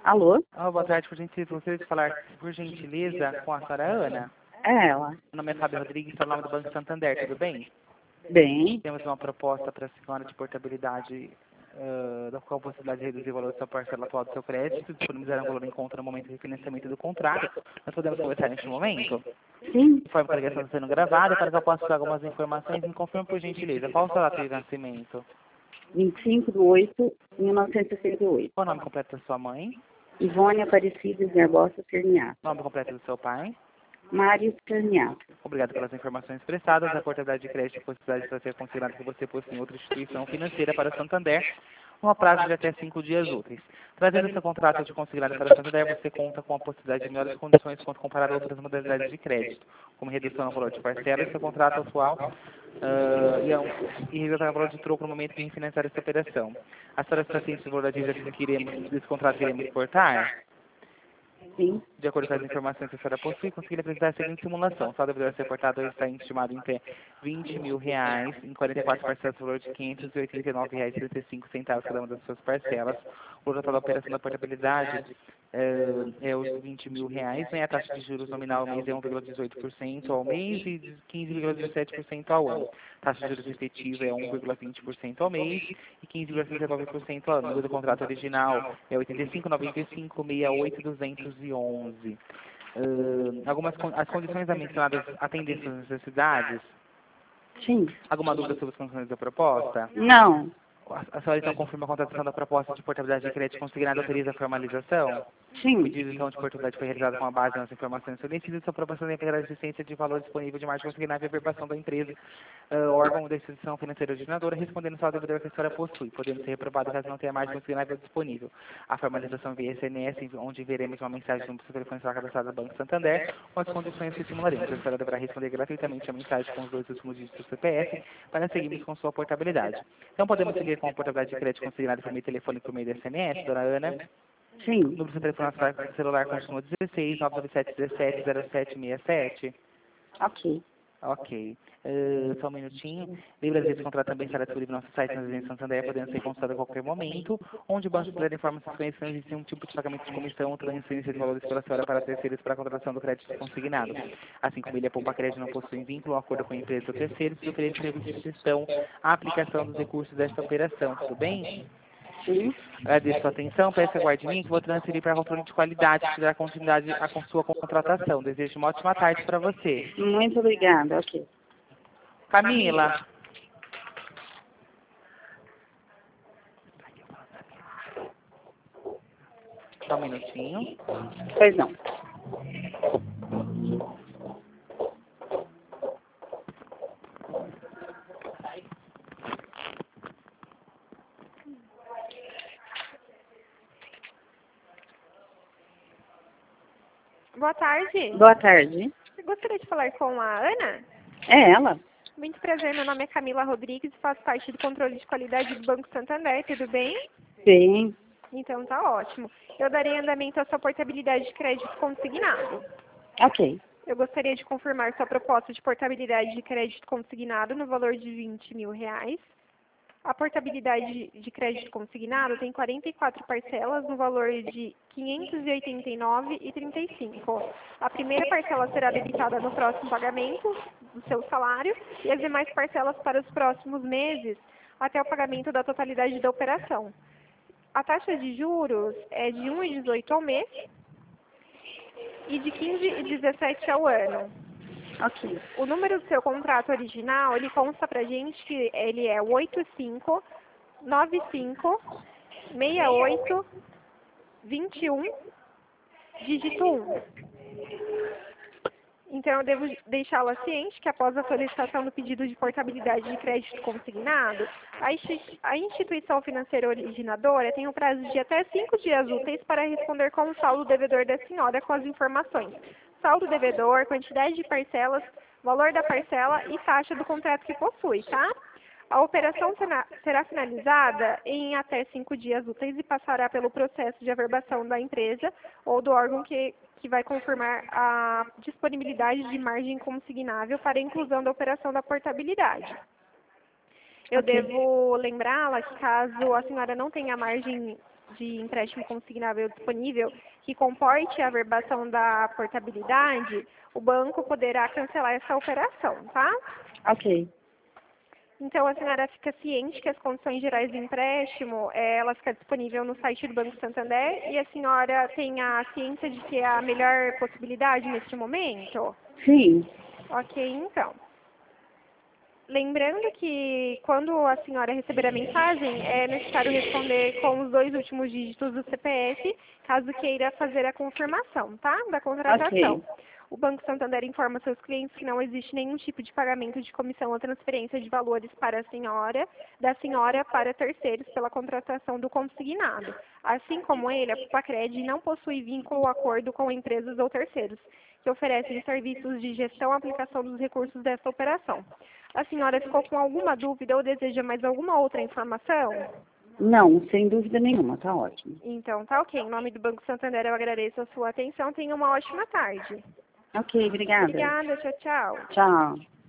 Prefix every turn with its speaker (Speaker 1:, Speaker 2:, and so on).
Speaker 1: Alô?
Speaker 2: Boa tarde, por gentileza. Gostaria de falar, por gentileza, com a senhora Ana.
Speaker 1: É ela.
Speaker 2: Meu nome é Fábio Rodrigues, sou o nome do Banco Santander, tudo bem?
Speaker 1: Bem,
Speaker 2: Temos uma proposta para a senhora de portabilidade, da qual a possibilidade de reduzir o valor da sua parcela atual do seu crédito, disponibilizar um valor em conta no momento de financiamento do contrato. Nós podemos conversar neste momento?
Speaker 1: sim,
Speaker 2: Informe que a ligação está sendo gravada, para que eu possa dar algumas informações, me confirme por gentileza. Qual o seu data de nascimento?
Speaker 1: 25/8/1968.
Speaker 2: Qual o nome completo da sua mãe?
Speaker 1: Ivone Aparecida Barbosa Cerniato.
Speaker 2: Nome completo do seu pai?
Speaker 1: Mário Cerniato.
Speaker 2: Obrigado pelas informações prestadas. A portabilidade de crédito e possibilidade de ser considerado que você possui em outra instituição financeira para o Santander, num prazo de até 5 dias úteis. Trazendo seu contrato de consignado para o Santander, você conta com a possibilidade de melhores condições quanto comparar outras modalidades de crédito, como redução no valor de parcela e seu contrato atual e redução no valor de troco no momento de refinanciar essa operação. A senhora está ciente do valor da dívida desse contrato que iremos cortar?
Speaker 1: Sim,
Speaker 2: De acordo com as informações que a senhora possui, consegui apresentar a seguinte simulação. O saldo deverá ser cortado hoje está estimado em até R$ 20.000, em 44 parcelas, valor de R$ 589,35 cada uma das suas parcelas. O valor total da operação da portabilidade é os R$ 20.000, né? A taxa de juros nominal ao mês é 1,18% ao mês e 15,17% ao ano. A taxa de juros efetiva é 1,20% ao mês e 15,39% ao ano. O número do contrato original é 8595680211. As condições mencionadas atendem suas necessidades?
Speaker 1: sim.
Speaker 2: Alguma dúvida sobre as condições da proposta?
Speaker 1: Não,
Speaker 2: A senhora então confirma a contratação da proposta de portabilidade de crédito consignado, autoriza a formalização? O
Speaker 1: sim.
Speaker 2: pedido então de portabilidade foi realizado com a base nas informações fornecidas e sua aprovação depende da existência de valor disponível de margem consignada e a verbação da empresa, órgão da instituição financeira originadora, respondendo só ao devedor que a senhora possui, podendo ser reprovado caso não tenha margem consignável disponível. A formalização via SMS, onde veremos uma mensagem no seu telefone celular cadastrado do Banco Santander, com as condições que simularemos. A senhora deverá responder gratuitamente a mensagem com os 2 últimos dígitos do CPF para seguirmos com sua portabilidade. Então podemos seguir com a portabilidade de crédito consignado por meio telefônico por meio do SMS, dona Ana?
Speaker 1: sim.
Speaker 2: O número do seu telefone celular continua 16 997 17 0767.
Speaker 1: Ok.
Speaker 2: Ok. Só um minutinho. Lembra que esse contrato também será disponível no nosso site nas agências Santander, podendo ser consultado a qualquer momento, onde o banco brasileiro informa se conhece não existe um tipo de pagamento de comissão ou transferência de valores pela senhora para terceiros para a contratação do crédito consignado. Assim como ele poupa crédito não possui vínculo ou acordo com a empresa ou terceiros, que oferece serviços de gestão à aplicação dos recursos desta operação. Tudo bem?
Speaker 1: Sim.
Speaker 2: Agradeço a sua atenção, peço aguarde em mim que vou transferir para a controle de qualidade que dará continuidade à sua contratação. Desejo uma ótima tarde para você.
Speaker 1: Muito obrigada, ok.
Speaker 2: Camila. Só um minutinho.
Speaker 1: Pois não.
Speaker 3: Boa tarde.
Speaker 1: Boa tarde.
Speaker 3: Eu gostaria de falar com a Ana.
Speaker 1: É ela?
Speaker 3: Muito prazer, meu nome é Camila Rodrigues e faço parte do controle de qualidade do Banco Santander, tudo bem?
Speaker 1: Bem,
Speaker 3: Então tá ótimo. Eu darei andamento à sua portabilidade de crédito consignado.
Speaker 1: ok.
Speaker 3: Eu gostaria de confirmar sua proposta de portabilidade de crédito consignado no valor de R$ 20.000. A portabilidade de crédito consignado tem 44 parcelas no valor de R$ 589,35. A primeira parcela será debitada no próximo pagamento do seu salário e as demais parcelas para os próximos meses até o pagamento da totalidade da operação. A taxa de juros é de 1,18 ao mês e de 15,17 ao ano.
Speaker 1: Ok.
Speaker 3: O número do seu contrato original, ele consta pra gente que ele é 85956821, dígito 1. Então, eu devo deixá-la ciente que após a solicitação do pedido de portabilidade de crédito consignado, a instituição financeira originadora tem um prazo de até 5 dias úteis para responder com o saldo devedor da senhora com as informações: saldo devedor, quantidade de parcelas, valor da parcela e taxa do contrato que possui, tá? A operação será finalizada em até 5 dias úteis e passará pelo processo de averbação da empresa ou do órgão que vai confirmar a disponibilidade de margem consignável para a inclusão da operação da portabilidade. Eu devo lembrá-la que caso a senhora não tenha margem de empréstimo consignável disponível que comporte a averbação da portabilidade, o banco poderá cancelar essa operação, tá?
Speaker 1: Ok.
Speaker 3: Então, a senhora fica ciente que as condições gerais do empréstimo, ela fica disponível no site do Banco Santander e a senhora tem a ciência de que é a melhor possibilidade neste momento?
Speaker 1: Sim.
Speaker 3: Ok, então. Lembrando que quando a senhora receber a mensagem, é necessário responder com os 2 últimos dígitos do CPF, caso queira fazer a confirmação, tá? Da contratação.
Speaker 1: Ok.
Speaker 3: O Banco Santander informa seus clientes que não existe nenhum tipo de pagamento de comissão ou transferência de valores para a senhora, da senhora para terceiros pela contratação do consignado. Assim como ele, a Pupacred não possui vínculo ou acordo com empresas ou terceiros, que oferecem serviços de gestão e aplicação dos recursos desta operação. A senhora ficou com alguma dúvida ou deseja mais alguma outra informação?
Speaker 1: Não, sem dúvida nenhuma, tá ótimo.
Speaker 3: Então, tá ok. Em nome do Banco Santander, eu agradeço a sua atenção. Tenha uma ótima tarde.
Speaker 1: Ok, obrigada.
Speaker 3: Obrigada. Tchau, tchau.
Speaker 1: Tchau.